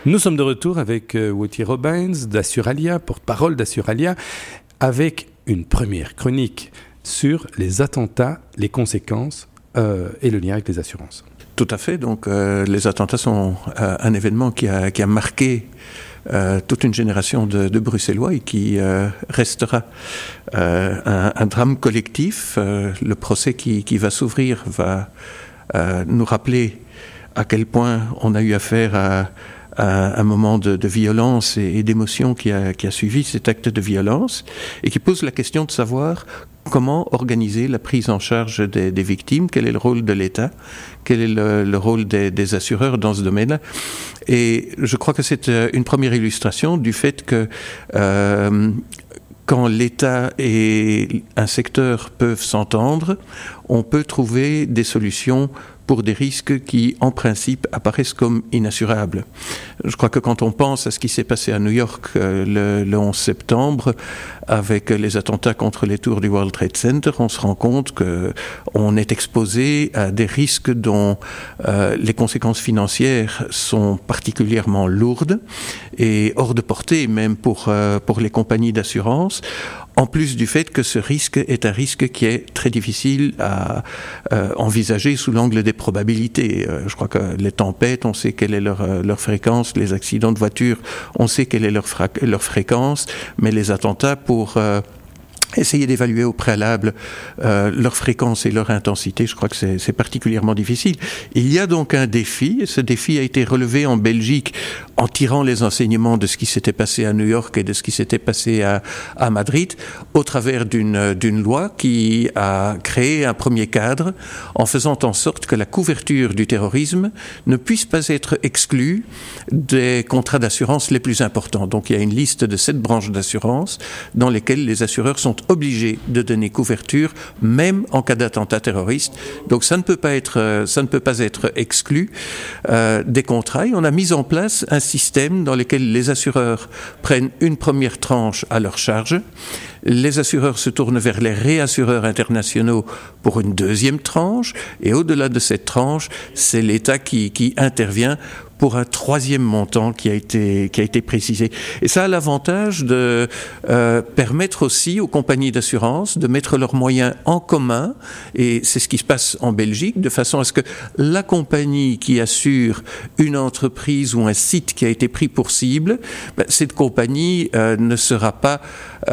Nous sommes de retour avec Wauthier Robbins d'Assuralia, porte-parole d'Assuralia, avec une première chronique sur les attentats, les conséquences et le lien avec les assurances. Tout à fait. Donc, les attentats sont un événement qui a marqué toute une génération de Bruxellois et qui restera un drame collectif. Le procès qui va s'ouvrir va nous rappeler à quel point on a eu affaire à un moment de violence et d'émotion qui a suivi cet acte de violence et qui pose la question de savoir comment organiser la prise en charge des victimes, quel est le rôle de l'État, quel est le rôle des assureurs dans ce domaine-là. Et je crois que c'est une première illustration du fait que quand l'État et un secteur peuvent s'entendre, on peut trouver des solutions pour des risques qui, en principe, apparaissent comme inassurables. Je crois que quand on pense à ce qui s'est passé à New York le 11 septembre, avec les attentats contre les tours du World Trade Center, on se rend compte qu'on est exposé à des risques dont les conséquences financières sont particulièrement lourdes et hors de portée même pour les compagnies d'assurance. En plus du fait que ce risque est un risque qui est très difficile à envisager sous l'angle des probabilités. Je crois que les tempêtes, on sait quelle est leur fréquence, les accidents de voiture, on sait quelle est leur fréquence, mais les attentats, pour essayer d'évaluer au préalable leur fréquence et leur intensité, je crois que c'est particulièrement difficile. Il y a donc un défi, et ce défi a été relevé en Belgique en tirant les enseignements de ce qui s'était passé à New York et de ce qui s'était passé à Madrid, au travers d'une loi qui a créé un premier cadre en faisant en sorte que la couverture du terrorisme ne puisse pas être exclue des contrats d'assurance les plus importants. Donc il y a une liste de 7 branches d'assurance dans lesquelles les assureurs sont obligés de donner couverture, même en cas d'attentat terroriste. Donc ça ne peut pas être exclu des contrats. Et on a mis en place un système dans lequel les assureurs prennent une première tranche à leur charge. Les assureurs se tournent vers les réassureurs internationaux pour une deuxième tranche. Et au-delà de cette tranche, c'est l'État qui intervient pour un troisième montant qui a été précisé. Et ça a l'avantage de permettre aussi aux compagnies d'assurance de mettre leurs moyens en commun, et c'est ce qui se passe en Belgique, de façon à ce que la compagnie qui assure une entreprise ou un site qui a été pris pour cible, cette compagnie ne sera pas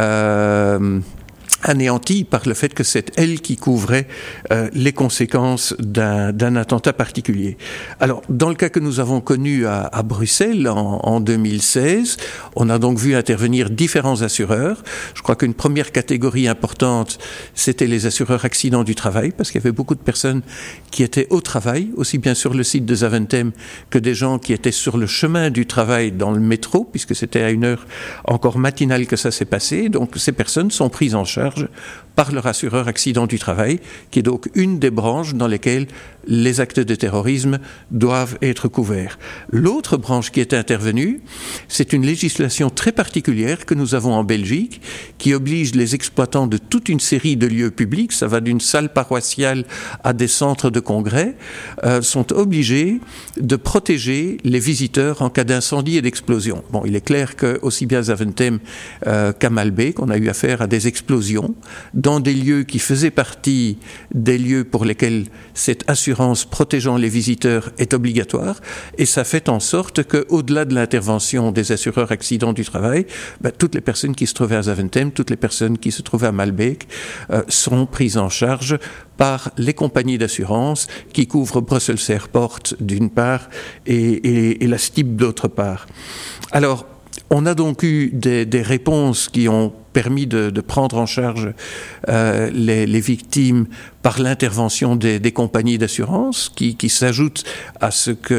anéantie par le fait que c'est elle qui couvrait les conséquences d'un attentat particulier. Alors, dans le cas que nous avons connu à Bruxelles en 2016, on a donc vu intervenir différents assureurs. Je crois qu'une première catégorie importante, c'était les assureurs accidents du travail, parce qu'il y avait beaucoup de personnes qui étaient au travail, aussi bien sur le site de Zaventem que des gens qui étaient sur le chemin du travail dans le métro, puisque c'était à une heure encore matinale que ça s'est passé. Donc, ces personnes sont prises en charge par leur assureur accident du travail, qui est donc une des branches dans lesquelles les actes de terrorisme doivent être couverts. L'autre branche qui est intervenue, c'est une législation très particulière que nous avons en Belgique, qui oblige les exploitants de toute une série de lieux publics, ça va d'une salle paroissiale à des centres de congrès, sont obligés de protéger les visiteurs en cas d'incendie et d'explosion. Bon, il est clair que aussi bien à Zaventem qu'à Malbec, on a eu affaire à des explosions dans des lieux qui faisaient partie des lieux pour lesquels cette assurance protégeant les visiteurs est obligatoire, et ça fait en sorte qu'au-delà de l'intervention des assureurs accidents du travail, toutes les personnes qui se trouvaient à Zaventem, toutes les personnes qui se trouvaient à Malbec sont prises en charge par les compagnies d'assurance qui couvrent Brussels Airport d'une part et la STIB d'autre part. Alors, on a donc eu des réponses qui ont permis de prendre en charge les victimes par l'intervention des compagnies d'assurance qui s'ajoutent à ce que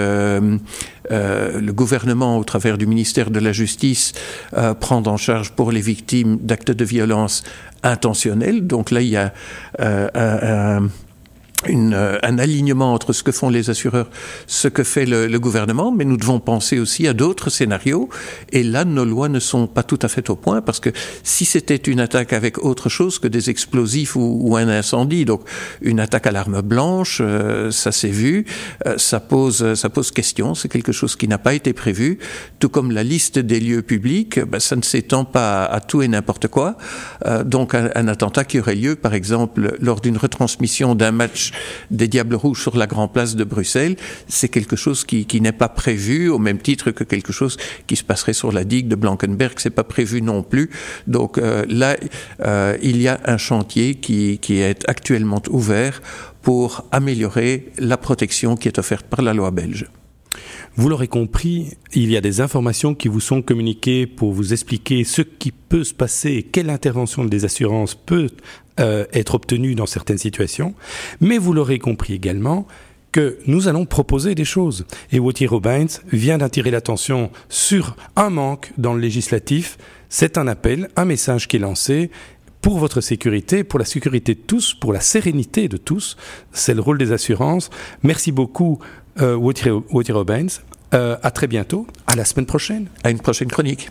le gouvernement, au travers du ministère de la Justice, prend en charge pour les victimes d'actes de violence intentionnels. Donc là, il y a un alignement entre ce que font les assureurs, ce que fait le gouvernement, mais nous devons penser aussi à d'autres scénarios. Et là, nos lois ne sont pas tout à fait au point, parce que si c'était une attaque avec autre chose que des explosifs ou un incendie, donc une attaque à l'arme blanche, ça s'est vu, ça pose question, c'est quelque chose qui n'a pas été prévu, tout comme la liste des lieux publics, ça ne s'étend pas à tout et n'importe quoi. Donc un attentat qui aurait lieu, par exemple, lors d'une retransmission d'un match des Diables Rouges sur la Grande Place de Bruxelles, c'est quelque chose qui n'est pas prévu, au même titre que quelque chose qui se passerait sur la digue de Blankenberg, c'est pas prévu non plus. Donc là, il y a un chantier qui est actuellement ouvert pour améliorer la protection qui est offerte par la loi belge. Vous l'aurez compris, il y a des informations qui vous sont communiquées pour vous expliquer ce qui peut se passer, quelle intervention des assurances peut être obtenue dans certaines situations. Mais vous l'aurez compris également que nous allons proposer des choses. Et Wauthier Robins vient d'attirer l'attention sur un manque dans le législatif. C'est un appel, un message qui est lancé pour votre sécurité, pour la sécurité de tous, pour la sérénité de tous. C'est le rôle des assurances. Merci beaucoup, Wauthier Robins. À très bientôt, à la semaine prochaine. À une prochaine chronique.